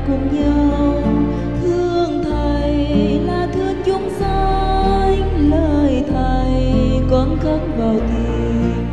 cùng nhau. Thương thầy là thương chúng sanh, lời thầy con khắc vào tim.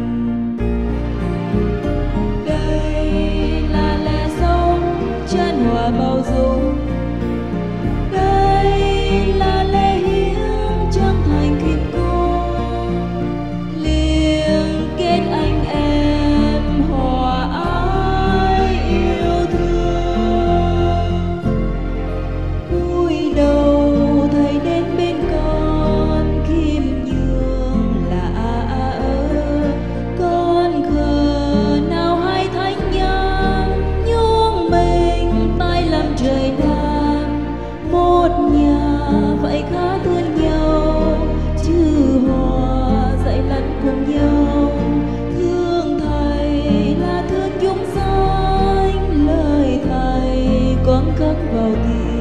Đây là lẽ sống chân hòa bao dung, đây là lễ hiến chân thành khiêm cung, liên kết anh em hòa ái yêu thương. Cúi đầu thầy đến bên con, khiêm nhường là con khờ nào hay thánh nhân, nhung mình tay làm trời Nam. Một nhà vậy khá thương nhau, chữ hòa dạy lẫn cùng nhau. Thương thầy là thương chúng sanh, lời thầy con khắc vào tim.